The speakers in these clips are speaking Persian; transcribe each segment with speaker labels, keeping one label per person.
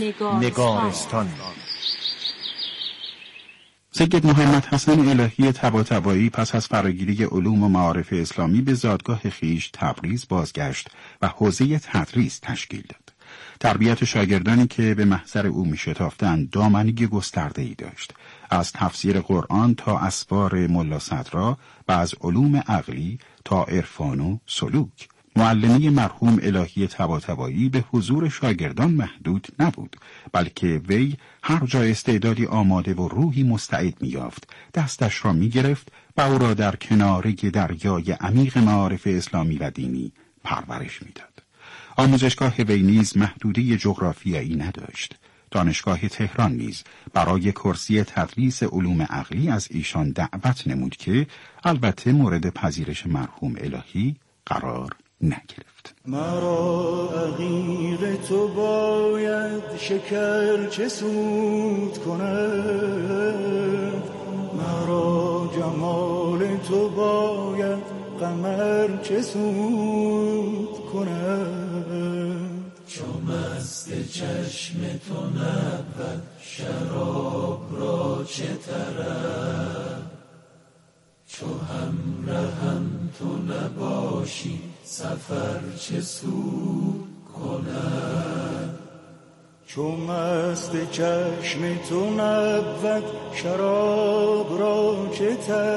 Speaker 1: نگارستان.
Speaker 2: سید محمد حسن الهی طباطبایی پس از فراگیری علوم و معارف اسلامی به زادگاه خویش تبریز بازگشت و حوزه تدریس تشکیل داد. تربیت شاگردانی که به محضر او می‌شتافتند دامنی گسترده‌ای داشت، از تفسیر قرآن تا اسفار ملا صدرا و از علوم عقلی تا عرفان و سلوک. معلمی مرحوم الهی طباطبایی به حضور شاگردان محدود نبود، بلکه وی هر جا استعدادی آماده و روحی مستعد می‌یافت، دستش را می‌گرفت و او را در کناره دریای عمیق معارف اسلامی و دینی پرورش می‌داد. آموزشگاه وی نیز محدوده جغرافیایی نداشت. دانشگاه تهران نیز برای کرسی تدریس علوم عقلی از ایشان دعوت نمود که البته مورد پذیرش مرحوم الهی قرار نگرفت.
Speaker 3: مرا عقیق تو باید شکر چه سود کند، مرا جمال تو باید قمر چه سود کند،
Speaker 4: چو مست چشم تو نبود شراب را چه طرب، چو همراهم تو نباشی سفر چه سود کند،
Speaker 3: چو مست چشم تو نبود شراب را چه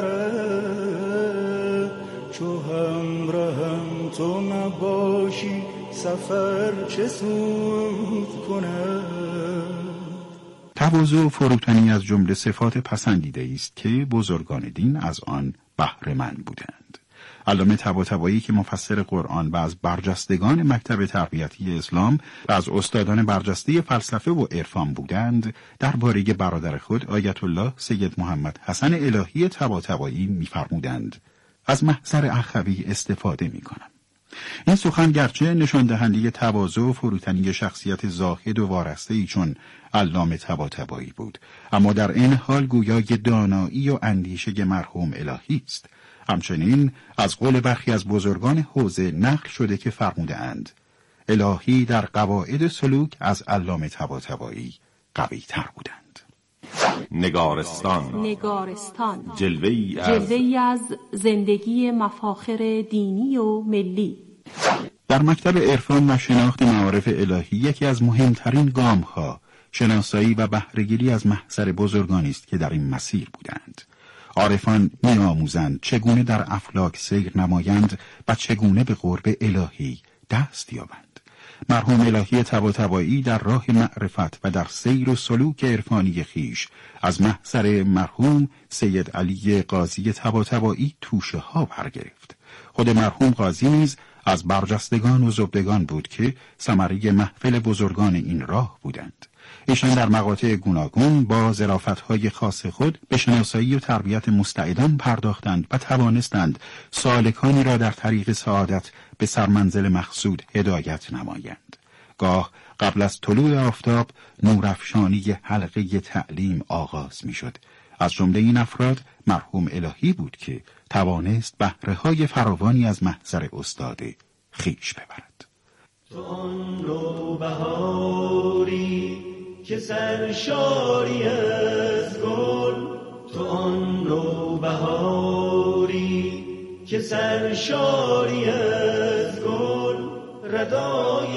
Speaker 3: طرب، چو همراهم تو نباشی سفر چه سود کند.
Speaker 2: تواضع و فروتنی از جمله صفات پسندیده است که بزرگان دین از آن بهره مند بودند. علامه طباطبایی که مفسر قرآن و از برجستگان مکتب تربیتی اسلام و از استادان برجسته فلسفه و عرفان بودند، درباره برادر خود آیت الله سید محمد حسن الهی طباطبایی می‌فرمودند: از محضر اخوی استفاده می‌کنم. این سخن گرچه نشان دهنده تواضع و فروتنی شخصیت زاهد و وارسته‌ای چون علامه طباطبایی بود، اما در این حال گویای دانایی و اندیشه مرحوم الهی است. همچنین از قول برخی از بزرگان حوزه نقل شده که فرمودند: الهی در قواعد سلوک از علامه طباطبایی قوی‌تر بودند.
Speaker 1: نگارستان جلوه‌ای از زندگی مفاخر دینی و ملی.
Speaker 2: در مکتب عرفان و شناخت معارف الهی یکی از مهمترین گام‌ها شناسایی و بهره‌گیری از محضر بزرگانی است که در این مسیر بودند. عارفان می‌آموزند چگونه در افلاک سیر نمایند و چگونه به قرب الهی دست یابند. مرحوم الهی طباطبایی در راه معرفت و در سیر و سلوک عرفانی خیش از محضر مرحوم سید علی قاضی طباطبایی توشه ها برگرفت. خود مرحوم قاضی نیز از برجستگان و زبدگان بود که ثمره محفل بزرگان این راه بودند. ایشان در مقاطع گوناگون با ظرافت‌های خاص خود به شناسایی و تربیت مستعدان پرداختند و توانستند سالکانی را در طریق سعادت به سرمنزل مقصود هدایت نمایند. گاه قبل از طلوع آفتاب نورافشانی حلقه تعلیم آغاز می‌شد. از جمله این افراد مرحوم الهی بود که توانست بهره‌های فراوانی از محضر استاد خویش ببرد.
Speaker 3: تو آن نوبهاری که سرشاری از گل، تو آن نوبهاری که سرشاری از گل، ردای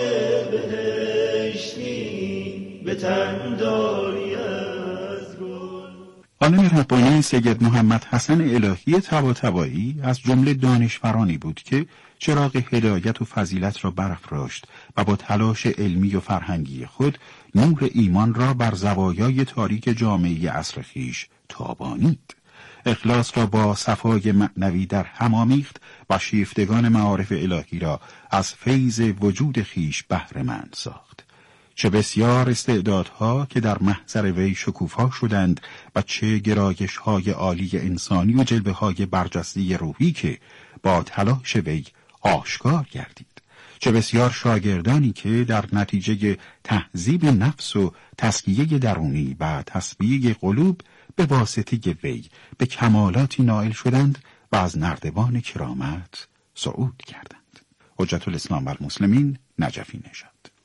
Speaker 3: بهشتی به تن داری از گل.
Speaker 2: عالم ربانی سید محمد حسن الهی طباطبایی از جمله دانشورانی بود که چراغ هدایت و فضیلت را برافراشت و با تلاش علمی و فرهنگی خود نور ایمان را بر زوایای تاریک جامعه عصر خویش تابانید. اخلاص را با صفای معنوی در هم آمیخت و شیفتگان معارف الهی را از فیض وجود خویش بهره مند ساخت. چه بسیار استعدادها که در محضر وی شکوفا شدند و چه گرایش‌های عالی انسانی و جلوه‌های برجسته روحی که با تلاش وی آشکار گردید. چه بسیار شاگردانی که در نتیجه تهذیب نفس و تسکیه درونی و تسبیه قلوب به واسطه وی به کمالاتی نائل شدند و از نردبان کرامت صعود کردند. حجت الاسلام و المسلمین، نجفی نژاد.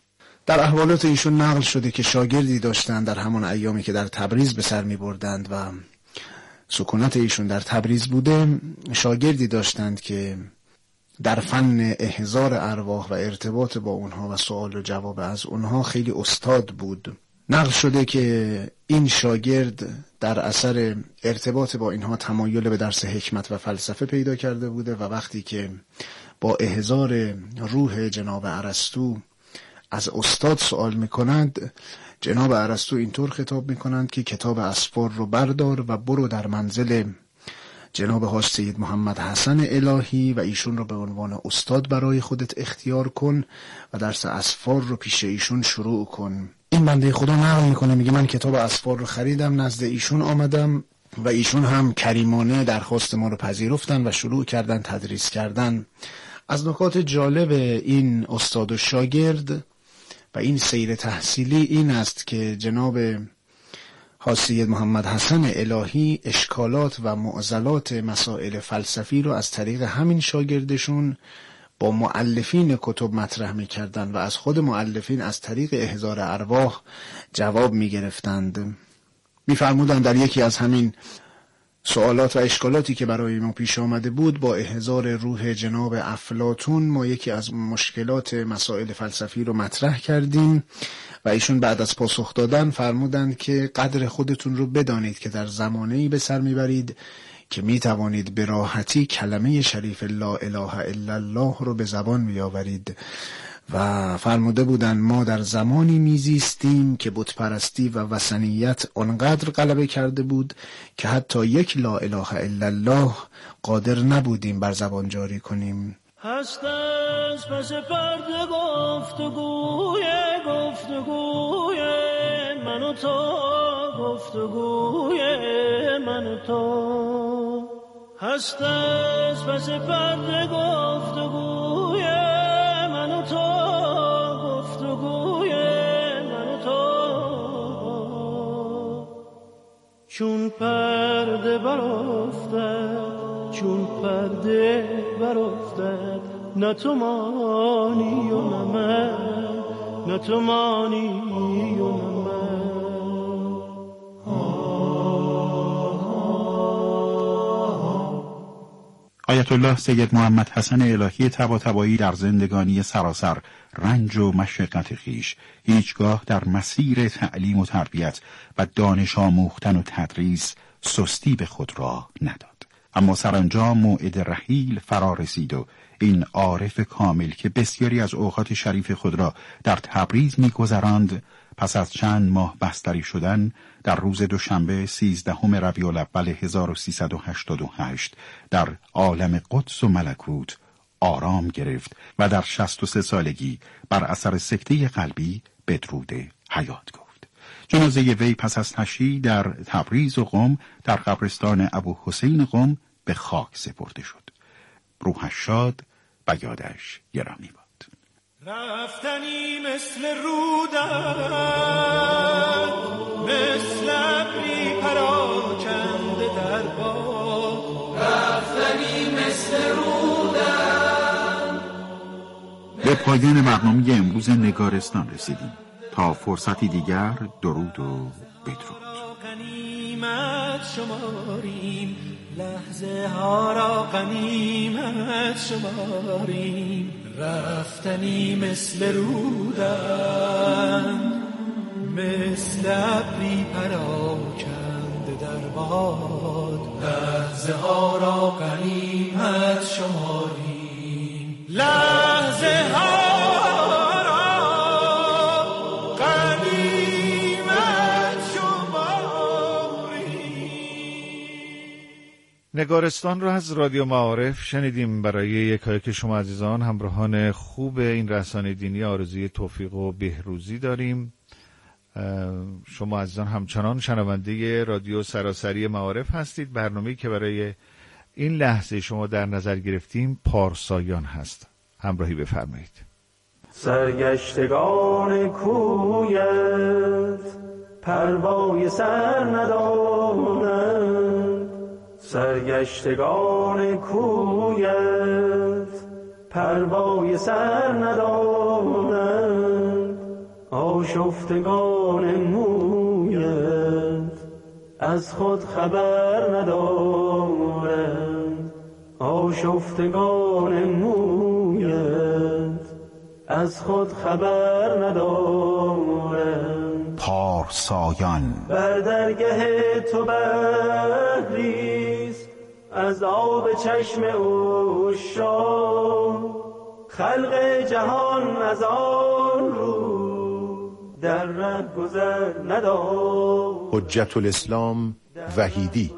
Speaker 5: در احوالات ایشون نقل شده که شاگردی داشتند در همان ایامی که در تبریز به سر می بردند و سکونت ایشون در تبریز بوده، شاگردی داشتند که در فن احضار ارواح و ارتباط با اونها و سوال و جواب از اونها خیلی استاد بود. نقل شده که این شاگرد در اثر ارتباط با اینها تمایل به درس حکمت و فلسفه پیدا کرده بوده و وقتی که با احضار روح جناب ارسطو از استاد سوال میکنند، جناب ارسطو اینطور خطاب میکنند که کتاب اسفار رو بردار و برو در منزل جناب حاج سید محمد حسن الهی و ایشون رو به عنوان استاد برای خودت اختیار کن و درس اسفار رو پیش ایشون شروع کن. این بنده خدا نقل میکنه، میگه من کتاب اسفار رو خریدم، نزد ایشون آمدم و ایشون هم کریمانه درخواست ما رو پذیرفتن و شروع کردن تدریس کردن. از نکات جالب این استاد و شاگرد و این سیر تحصیلی این است که جناب حاج سید محمد حسن الهی اشکالات و معضلات مسائل فلسفی رو از طریق همین شاگردشون با مؤلفین کتب مطرح می‌کردند و از خود مؤلفین از طریق احضار ارواح جواب می‌گرفتند. می‌فرمودند در یکی از همین سوالات و اشکالاتی که برای ما پیش آمده بود، با احضار روح جناب افلاطون ما یکی از مشکلات مسائل فلسفی رو مطرح کردیم و ایشون بعد از پاسخ دادن فرمودند که قدر خودتون رو بدانید که در زمانه‌ای به سر میبرید که میتوانید به راحتی کلمه شریف لا اله الا الله رو به زبان بیاورید و فرموده بودند ما در زمانی میزیستیم که بت پرستی و وثنیت آنقدر غلبه کرده بود که حتی یک لا اله الا الله قادر نبودیم بر زبان جاری کنیم.
Speaker 3: هست از پس پرده گفتگوی من و تو، گفتگوی من و تو. هست از پس پرده گفتگوی من و تو، گفتگوی من و تو. چون پرده برافتد، چون پرده برافتد، نه تو مانی و نه من، نه تو مانی و نه من.
Speaker 2: آیت الله سید محمد حسن الهی طباطبایی در زندگانی سراسر رنج و مشقت خویش هیچگاه در مسیر تعلیم و تربیت و دانش آموختن و تدریس سستی به خود راه نداد. اما سرانجام موعد رحیل فرا رسید و این عارف کامل که بسیاری از اوقات شریف خود را در تبریز می‌گذراند، پس از چند ماه بستری شدن در روز دوشنبه 13 ربیع الاول 1388 در عالم قدس و ملکوت آرام گرفت و در 63 سالگی بر اثر سکته قلبی بدرود حیات گفت. جنازه وی پس از تشییع در تبریز و قم در قبرستان ابو حسین قم به خاک سپرده شد. روحش شاد و یادش گرامی باد.
Speaker 3: رفتنی مثل رودن، مثل ابری پراکنده در باد. رفتنی مثل رودن.
Speaker 2: به پایان برنامه امروز نگارستان رسیدیم. تا فرصتی دیگر درود و بدرود.
Speaker 3: غنیمت شماریم، لحظه ها را غنیمت شماریم. رفتنی مثل رودن، مثل ابری پراکنده در باد. لحظه ها را غنیمت شماریم، لحظه ها
Speaker 6: نگارستان را از رادیو معارف شنیدیم. برای یکایک شما عزیزان همراهان خوب این رسانه دینی آرزوی توفیق و بهروزی داریم. شما عزیزان همچنان شنونده رادیو سراسری معارف هستید. برنامه‌ای که برای این لحظه شما در نظر گرفتیم پارسایان هست. همراهی بفرمایید.
Speaker 3: سرگشتگان کویت پروای سر ندانند، سرگشتگان کویت پروای سر ندانند. آشفتگان مویت از خود خبر ندارند، آشفتگان مویت از خود خبر ندارند.
Speaker 2: پارسایان
Speaker 3: بر درگه تو بحریست از آب چشم عشاق، خلق جهان از آن رو در ره گذر ندارد.
Speaker 2: حجت الاسلام وحیدی.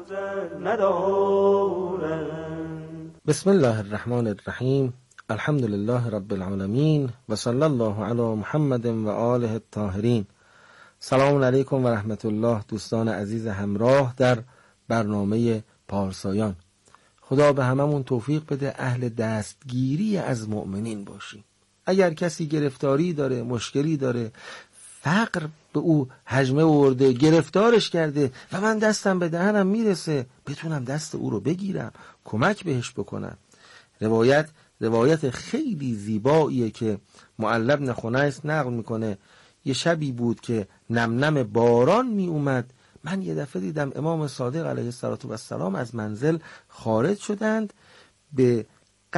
Speaker 7: بسم الله الرحمن الرحیم. الحمد لله رب العالمین و صلی الله علی محمد و آله الطاهرین. سلام علیکم و رحمت الله دوستان عزیز همراه در برنامه پارسایان. خدا به هممون توفیق بده اهل دستگیری از مؤمنین باشیم. اگر کسی گرفتاری داره، مشکلی داره، فقر به او هجمه ورده، گرفتارش کرده و من دستم به دهنم میرسه، بتونم دست او رو بگیرم، کمک بهش بکنم. روایت خیلی زیباییه که معلی بن خنیس نقل میکنه. یه شبی بود که نم باران می اومد. من یه دفعه دیدم امام صادق علیه السلام از منزل خارج شدند به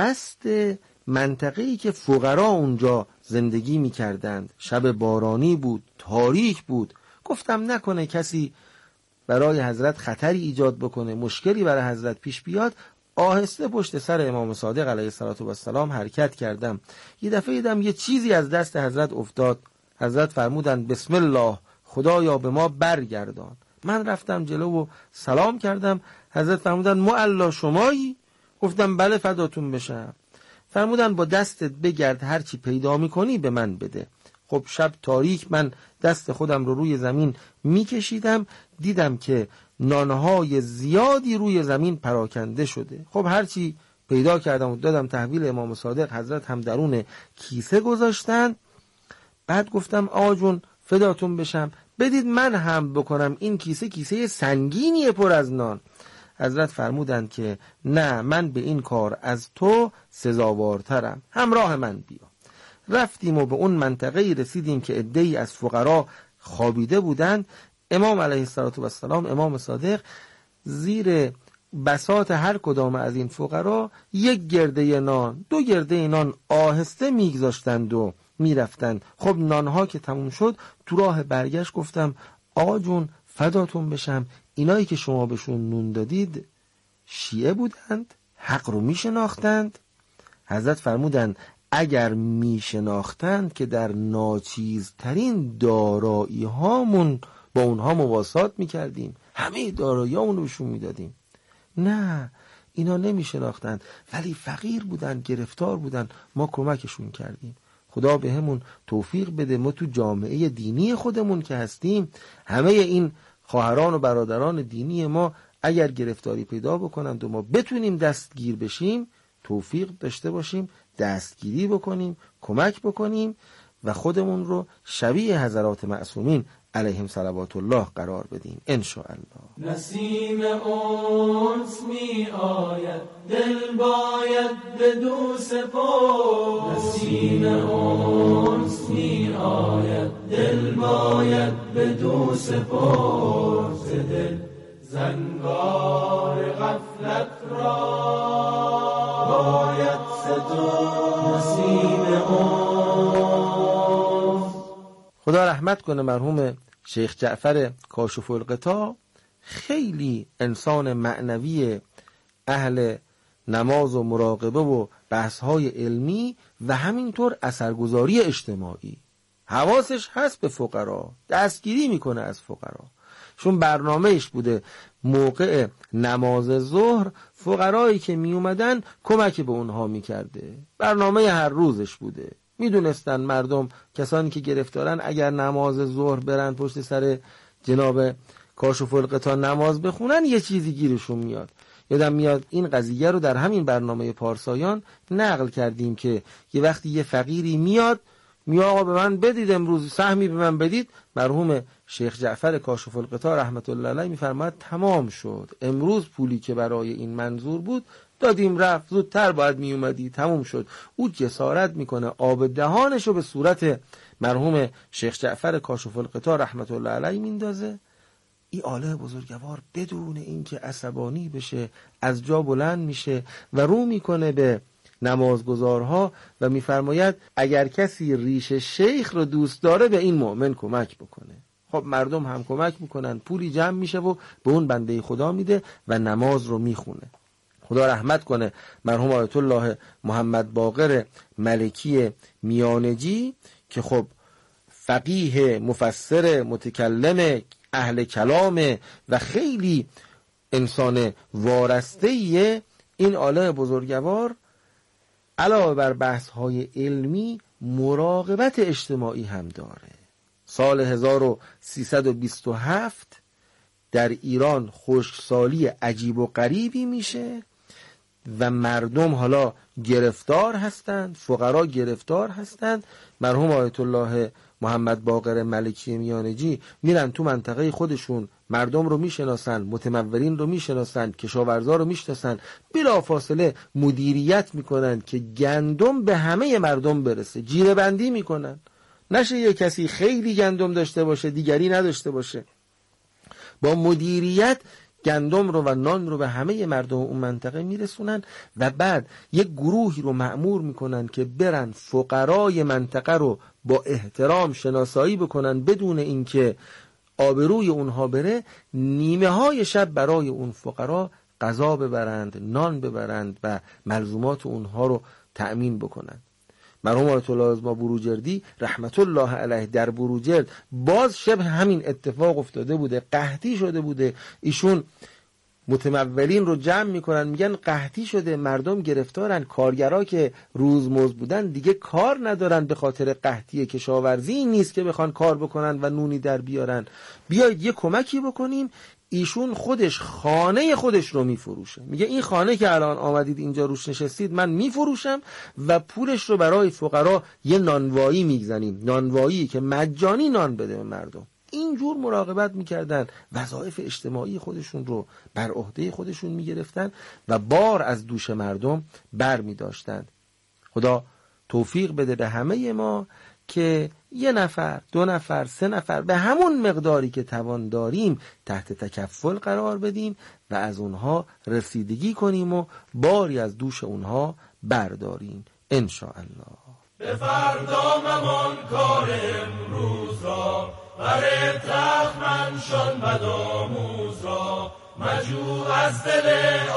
Speaker 7: قصد منطقه‌ای که فقرا اونجا زندگی می‌کردند. شب بارانی بود، تاریک بود. گفتم نکنه کسی برای حضرت خطری ایجاد بکنه، مشکلی برای حضرت پیش بیاد. آهسته پشت سر امام صادق علیه السلام حرکت کردم. یه دفعه دیدم یه چیزی از دست حضرت افتاد. حضرت فرمودند بسم الله، خدایا به ما برگردان. من رفتم جلو و سلام کردم. حضرت فرمودند معلا شمایی؟ گفتم بله فداتون بشم. فرمودند با دستت بگرد، هر چی پیدا میکنی به من بده. خب شب تاریک، من دست خودم رو روی زمین میکشیدم، دیدم که نانهای زیادی روی زمین پراکنده شده. خب هر چی پیدا کردم و دادم تحویل امام صادق. حضرت هم درون کیسه گذاشتن. بعد گفتم آقا جون فداتون بشم، بدید من هم بکنم، این کیسه سنگینیه پر از نان. حضرت فرمودند که نه، من به این کار از تو سزاوارترم، همراه من بیا. رفتیم و به اون منطقه رسیدیم که عده‌ای از فقرا خوابیده بودند. امام علیه السلام، امام صادق، زیر بساط هر کدام از این فقرا یک گرده نان، 2 گرده نان آهسته میگذاشتند و میرفتند. خب نانها که تموم شد، تو راه برگشت گفتم آقا جون فداتون بشم، اینایی که شما بهشون نون دادید شیعه بودند؟ حق رو میشناختند؟ حضرت فرمودند اگر میشناختند که در ناچیزترین دارایی هامون با اونها مواسات میکردیم، همه دارایی هامون رو بهشون میدادیم. نه، اینا نمیشناختند، ولی فقیر بودند، گرفتار بودند، ما کمکشون کردیم. خدا به همون توفیق بده ما تو جامعه دینی خودمون که هستیم، همه این خواهران و برادران دینی ما اگر گرفتاری پیدا بکنند و ما بتونیم دستگیر بشیم، توفیق داشته باشیم، دستگیری بکنیم، کمک بکنیم و خودمون رو شبیه حضرات معصومین علیهم صلوات الله قرار بدیم انشاءالله.
Speaker 4: نسیم انس می آید، دل باید بدو سپار. نسیم انس می آید، دل باید بدو سپار. ز دل زنگار غفلت را باید صدا. نسیم انس.
Speaker 7: خدا رحمت کنه مرحوم شیخ جعفر کاشف الغطا، خیلی انسان معنوی، اهل نماز و مراقبه و بحث‌های علمی و همینطور اثرگذاری اجتماعی. حواسش هست به فقرا، دستگیری میکنه از فقرا. چون برنامهش بوده موقع نماز ظهر فقرایی که می اومدن کمک به اونها میکرده. برنامه هر روزش بوده. میدونستن مردم، کسانی که گرفتارن، اگر نماز ظهر برن پشت سر جناب کاشف الغطا نماز بخونن یه چیزی گیرشون میاد. یادم میاد این قضیه رو در همین برنامه پارسایان نقل کردیم که یه وقتی یه فقیری میاد آقا به من بدید، امروز سهمی به من بدید. مرحوم شیخ جعفر کاشف الغطا رحمت الله علیه میفرماید تمام شد، امروز پولی که برای این منظور بود دادیم رفت، زودتر باید می اومدی، تموم شد. او جسارت میکنه آب دهانشو به صورت مرحوم شیخ جعفر کاشف الغطا رحمت الله علیه میندازه، این آله بزرگوار بدون اینکه عصبانی بشه از جا بلند میشه و رو میکنه به نمازگزارها و میفرماید اگر کسی ریش شیخ رو دوست داره به این مؤمن کمک بکنه. خب مردم هم کمک میکنن، پولی جمع میشه و به اون بنده خدا میده و نماز رو میخونه. خدا رحمت کنه مرحوم آیت الله محمد باقر ملکی میانجی که خب فقیه، مفسر، متکلم، اهل کلام و خیلی انسان وارسته‌ایه. این آله بزرگوار علاوه بر بحث‌های علمی مراقبت اجتماعی هم داره. سال 1327 در ایران خشکسالی عجیب و غریبی میشه و مردم حالا گرفتار هستند، فقرا گرفتار هستند. مرحوم آیت الله محمد باقر ملکی میانجی میرن تو منطقه خودشون، مردم رو میشناسن، متمولین رو میشناسن، کشاورزا رو میشناسن، بلا فاصله مدیریت میکنن که گندم به همه مردم برسه، جیره بندی میکنن، نشه یه کسی خیلی گندم داشته باشه دیگری نداشته باشه. با مدیریت گندم رو و نان رو به همه مردم اون منطقه میرسونن و بعد یک گروهی رو مأمور میکنن که برن فقرای منطقه رو با احترام شناسایی بکنن بدون اینکه آبروی اونها بره، نیمه های شب برای اون فقرا غذا ببرند، نان ببرند و ملزومات اونها رو تأمین بکنند. مرحوم آیت الله ازما بروجردی رحمت الله علیه در بروجرد باز شبه همین اتفاق افتاده بوده، قحطی شده بوده. ایشون متمولین رو جمع میکنن، میگن قحطی شده، مردم گرفتارن، کارگرا که روزمزد بودن دیگه کار ندارن به خاطر قحطی، کشاورزی نیست که بخوان کار بکنن و نونی در بیارن، بیایید یه کمکی بکنیم. ایشون خودش خانه خودش رو میفروشه، میگه این خانه که الان آمدید اینجا روش نشستید من میفروشم و پولش رو برای فقرا یه نانوایی میگذنیم، نانوایی که مجانی نان بده به مردم. اینجور مراقبت میکردن، وظایف اجتماعی خودشون رو بر عهده خودشون میگرفتن و بار از دوش مردم بر میداشتن. خدا توفیق بده به همه ما که 1 نفر، 2 نفر، 3 نفر به همون مقداری که توان داریم تحت تکفل قرار بدیم و از اونها رسیدگی کنیم و باری از دوش اونها برداریم انشاءالله.
Speaker 3: به فردا ممان کار امروز را، بر تخمنشان بدآموز را، مجو از دل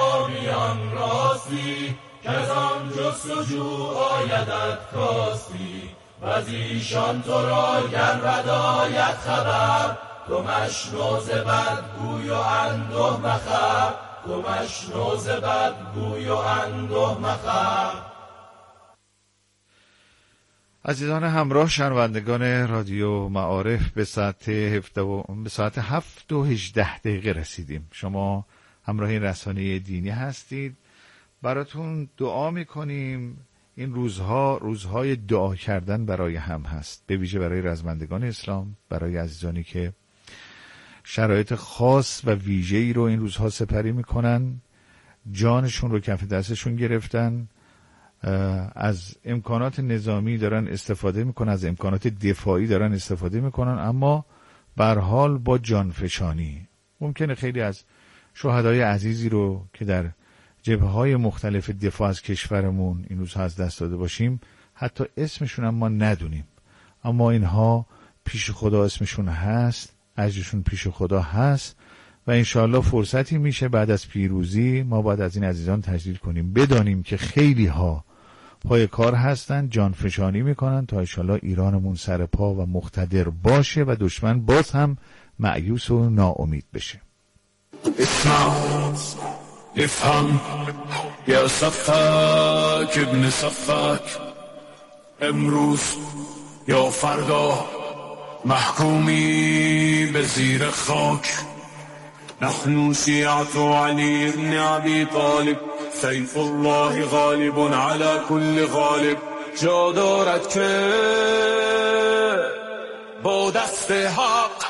Speaker 3: آبیان راستی، که از آن جستجو آیدت کاستی. و از ایشان تو را گر بد آید خبر، تو مشنو ز بد گوی و انده مخور، تو مشنو ز بد گوی و انده مخور.
Speaker 6: عزیزان همراه شنوندگان رادیو معارف به ساعت 7:18 رسیدیم. شما همراه این رسانه دینی هستید، براتون دعا میکنیم. این روزهای دعا کردن برای هم هست، به ویژه برای رزمندگان اسلام، برای عزیزانی که شرایط خاص و ویژه‌ای رو این روزها سپری میکنن، جانشون رو کف دستشون گرفتن، از امکانات نظامی دارن استفاده میکنن، از امکانات دفاعی دارن استفاده میکنن، اما به هر حال با جانفشانی. ممکنه خیلی از شهدای عزیزی رو که در جبهه‌های مختلف دفاع از کشورمون این روزها از دست داده باشیم، حتی اسمشون هم ما ندونیم، اما اینها پیش خدا اسمشون هست، اجرشون پیش خدا هست و انشاءالله فرصتی میشه بعد از پیروزی ما باید از این عزیزان تجلیل کنیم، بدانیم که خیلی ها پای کار هستن، جانفشانی میکنن تا انشاءالله ایرانمون سر پا و مقتدر باشه و دشمن باز هم مایوس و ناامید بشه.
Speaker 8: افهم یا صفاک ابن صفاک، امروز یا فردا محکومی به زیر خاک. نحن شیعة علی بن ابی طالب، سیف الله غالب على كل غالب. جا دارد که با دست حق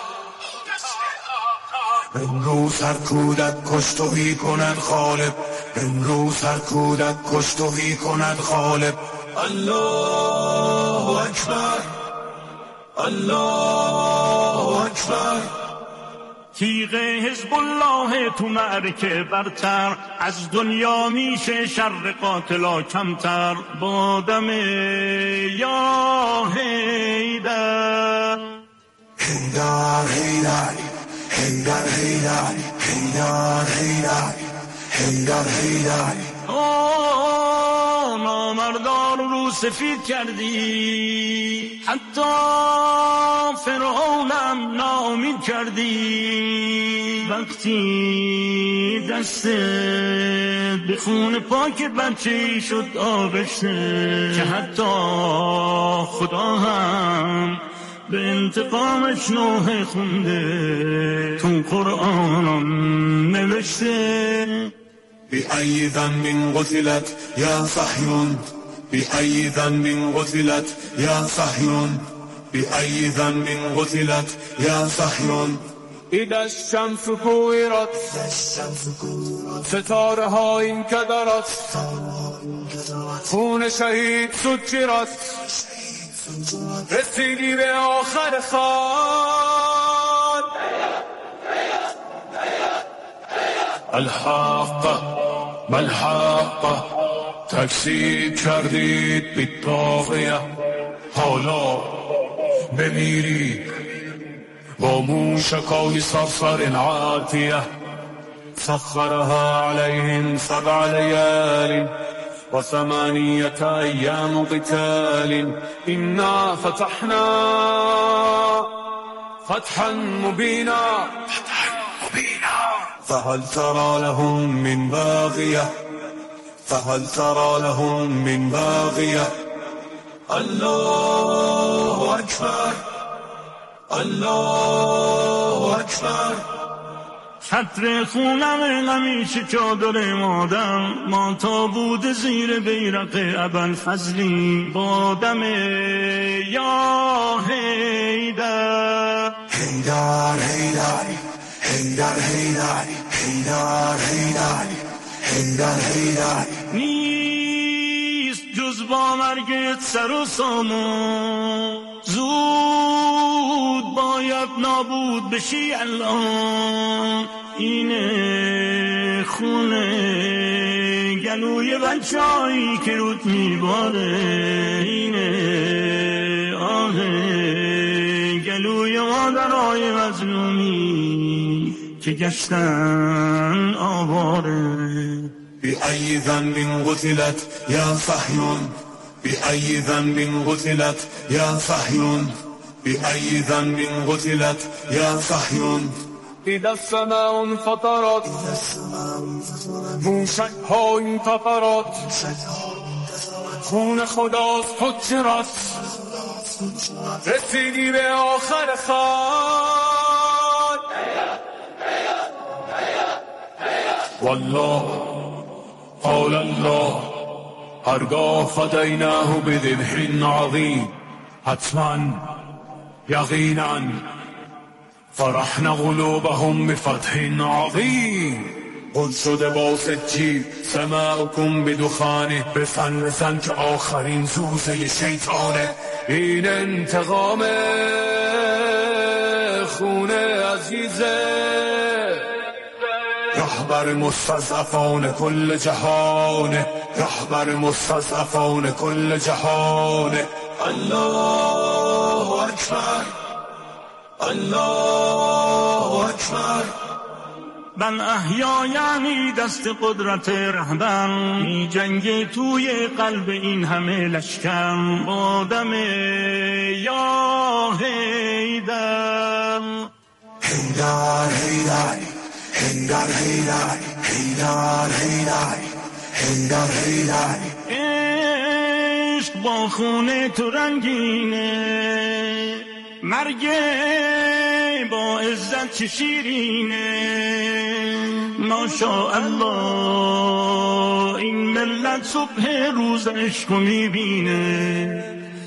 Speaker 8: امروز هر کودک کشتهی کند غالب، امروز هر کودک کشتهی کند غالب. الله اکبر، الله اکبر.
Speaker 3: تیغ حزب الله تو معرکه برتر، از دنیا میشه شر قاتلا کمتر. با دم یا حیدر،
Speaker 8: حیدر حیدر حیدر حیدر حیدر حیدر حیدر حیدر.
Speaker 3: نامردار رو سفید کردی، حتی فرعونم ناامید کردی. وقتی دستت به خون پاک بچه‌ای شد آغشته، که حتی خدا هم به انتقامش نوحه خونده، تو قرآن نوشته.
Speaker 8: بأي ذنب قتلت يا صهيون، بأي ذنب قتلت يا صهيون، بأي ذنب قتلت يا صهيون. إذا الشمس كورت ستاره ها این کدرت، خون شهید سجرت، رسیدی به آخر خان. الحق ملحق تکذیب کردید بی طاغیه، حالا بمیری با موشکای صرصر عاتیه. سخرها عليهم 7 ليال و8 أيام قتال. إنا فتحنا فتحا مبينا فهل ترى لهم من باغية، فهل ترى لهم من باغية. الله أكبر الله أكبر.
Speaker 3: حتر خونم همیشه چادر مادم، ما تا بود زیر بیرق ابوالفضلی. با دم یا حیدر،
Speaker 8: حیدر حیدر حیدر حیدر حیدر حیدر حیدر حیدر.
Speaker 3: نیست جز با مرگت سر و سامان، زود باید نابود بشی الان. اینه خونه گلوی بچه‌ای که رود میباره، اینه آه گلوی مادرای مظلومی که گشتن آواره.
Speaker 8: بأي ذنب قتلت يا صهيون، بأي ذنب قتلت يا صهيون، بأي ذنب قتلت يا صهيون. إذا السماء انفطرت موشک ها انتفرت، خون خدا فجرت، رسیدی به آخر خان. والله قال الله هرگاه فدیناه بذبح عظیم، حتما یقینا فرحنا قلوبهم بفتح عظیم. قد شده با سجیل سماعکم بدخانه، بسن که آخرین زوزه شیطانه. این انتقام خونه عزیزه، رهبر مستضعفان کل جهانه، رهبر مستضعفان کل جهانه. الله اکبر الله اکبر.
Speaker 3: من احیا یعنی دست قدرت رهبر، می جنگه توی قلب این همه لشکر. با دم یا حیدر،
Speaker 8: حیدر حیدر حیدر حیدر حیدر حیدر حیدر حیدر.
Speaker 3: عشق با خونه تو رنگینه، مرگ با عزت چه شیرینه. ماشاءالله این ملت صبح روز عشق میبینه.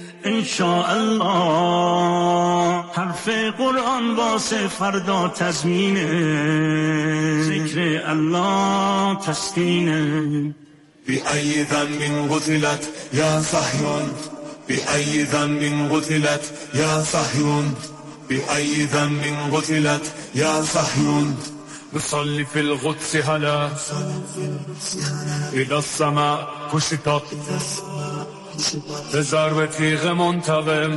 Speaker 3: انشاءالله حرف قرآن واسه فردا تضمینه، ذکر الله تسکینه.
Speaker 8: بأي ذنب قتلت يا صهيون، بأي ذنب قتلت يا صهيون بأي ذنب قتلت يا صهيون نصلي في القدس هلا إلى السماء كشطت بضرب تیغ منتقم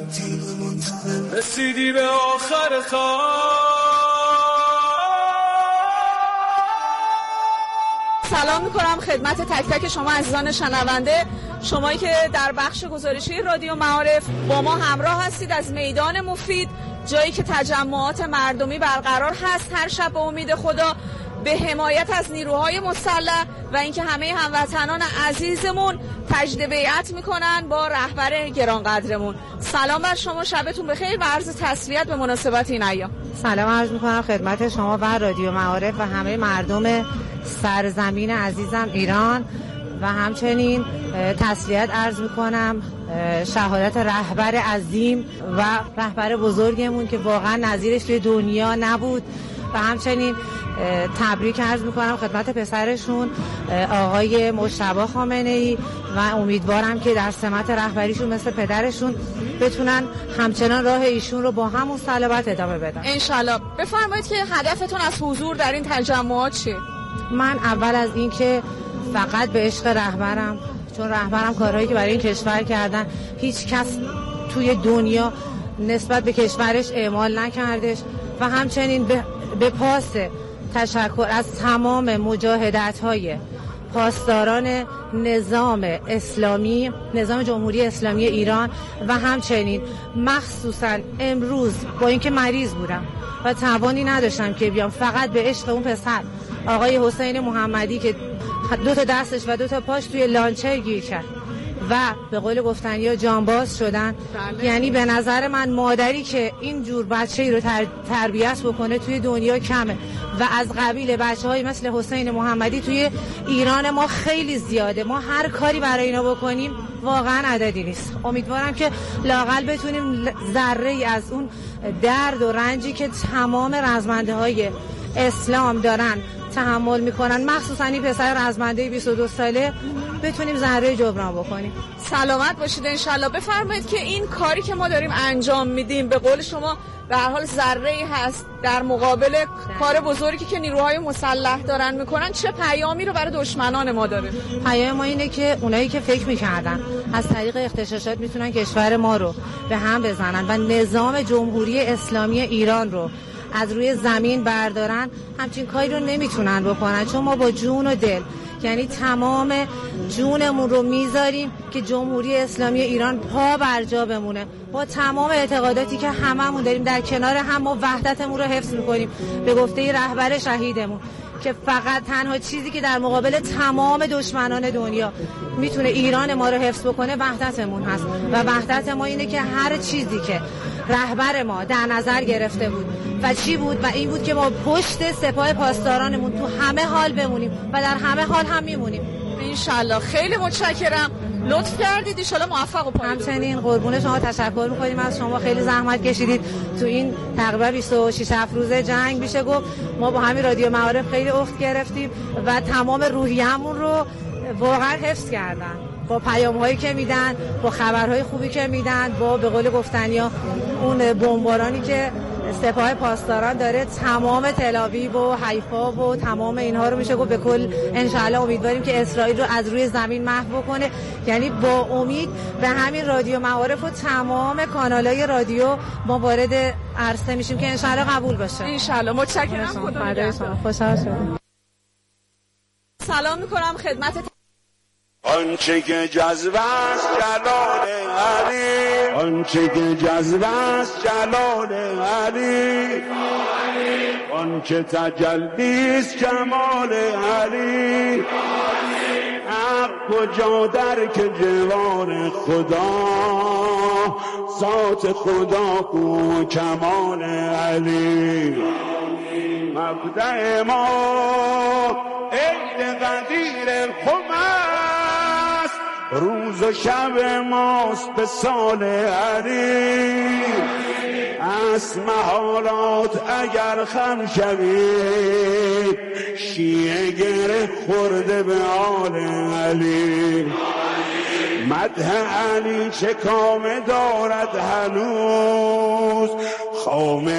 Speaker 8: رسیدی به آخر خواب.
Speaker 9: سلام میکنم خدمت تک تک شما عزیزان شنونده، شمایی که در بخش گزارشی رادیو معارف با ما همراه هستید از میدان مفید، جایی که تجمعات مردمی برقرار هست هر شب به امید خدا به حمایت از نیروهای مسلح و اینکه همه هموطنان عزیزمون تجدید بیعت میکنن با رهبر گرانقدرمون. سلام بر شما، شبتون بخیر و عرض تسلیت به مناسبت این ایام.
Speaker 10: سلام عرض میکنم خدمت شما و رادیو معارف و همه مردم سرزمین عزیزم ایران و همچنین تسلیت عرض میکنم شهادت رهبر عظیم و رهبر بزرگمون که واقعا نظیرش توی دنیا نبود و همچنین تبریک عرض میکنم خدمت پسرشون آقای مجتبی خامنه‌ای و امیدوارم که در سمت رهبریشون مثل پدرشون بتونن همچنان راه ایشون رو با همون صلابت ادامه بدن
Speaker 9: انشالله. بفرمایید که هدفتون از حضور در این تجمعات چیه؟
Speaker 10: من اول از این که فقط به عشق رهبرم، چون رهبرم کارهایی که برای این کشور کردن هیچ کس توی دنیا نسبت به کشورش اعمال نکردش و همچنین به پاس تشکر از تمام مجاهدت‌های پاسداران نظام اسلامی، نظام جمهوری اسلامی ایران و همچنین مخصوصا امروز با اینکه مریض بودم و توانی نداشتم که بیام، فقط به عشق اون پسر آقای حسین محمدی که 2 تا دستش و 2 تا پاش توی لانچر گیر کرد و به قول گفتنی جانباز شدن. یعنی به نظر من مادری که این جور بچه‌ای رو تربیت بکنه توی دنیا کمه و از قبیل بچه‌های مثل حسین محمدی توی ایران ما خیلی زیاده. ما هر کاری برای اینا بکنیم واقعا عددی نیست. امیدوارم که لااقل بتونیم ذره‌ای از اون درد و رنجی که تمام رزمنده‌های اسلام دارن تحمل میکنن، مخصوصا این پسر رزمنده 22 ساله، بتونیم ذره جبران بکنیم.
Speaker 9: سلامت باشید انشالله. بفرمایید که این کاری که ما داریم انجام میدیم به قول شما به هر حال ذره‌ای هست در مقابل کار بزرگی که نیروهای مسلح دارن میکنن، چه پیامی رو برای دشمنان ما داره؟
Speaker 10: پیام ما اینه که اونایی که فکر میکردن از طریق اغتشاشات میتونن کشور ما رو به هم بزنن و نظام جمهوری اسلامی ایران رو از روی زمین بردارن، همچین کاری رو نمیتونن بکنن، چون ما با جون و دل، یعنی تمام جونمون رو میذاریم که جمهوری اسلامی ایران پا بر جا بمونه. با تمام اعتقاداتی که هممون داریم در کنار هم ما وحدتمون رو حفظ میکنیم به گفته رهبر شهیدمون که فقط تنها چیزی که در مقابل تمام دشمنان دنیا میتونه ایران ما رو حفظ بکنه وحدتمون هست و وحدت ما اینه که هر چیزی که رهبر ما در نظر گرفته بود و چی بود و این بود که ما پشت سپاه پاسدارانمون تو همه حال بمونیم و در همه حال هم میمونیم
Speaker 9: انشالله. خیلی متشکرم، لطف کردید، ان شاءالله موفق و پایدار.
Speaker 10: همچنین قربون شما تشکر می‌کنیم از شما، خیلی زحمت کشیدید تو این تقریبا 26 روز جنگ میشه گفت. ما با همین رادیو معارف خیلی افت گرفتیم و تمام روحیه‌مون رو واقعا حفظ کردن با پیام‌هایی که میدن، با خبرهای خوبی که میدن، با به قول گفتنیا اون بمبارانی که سپاه پاسداران داره تمام تل‌آویو و حیفا و تمام اینها رو میشه گفت به کل انشالله امیدواریم که اسرائیل رو از روی زمین محو بکنه. یعنی با امید به همین رادیو معارف و تمام کانال‌های رادیو ما وارد عرصه میشیم که انشالله قبول باشه.
Speaker 9: انشالله. متشکرم. خدا نگهدار.
Speaker 10: خوشحال شدم.
Speaker 9: سلام میکنم خدمت
Speaker 8: آنچه که جذب است جلال علی، آنچه که جذب است جلال علی، آنچه تجلی است کمال علی، حق کجا در که جوار خدا، ذات خدا کو کمال علی، مبدأ ما عید قدیر خم است، روز و شب ماست به سال علی، از محالات اگر خم شوید، شیعه گره خورده به آل علی،
Speaker 11: مدح علی چه کام دارد هنوز خامه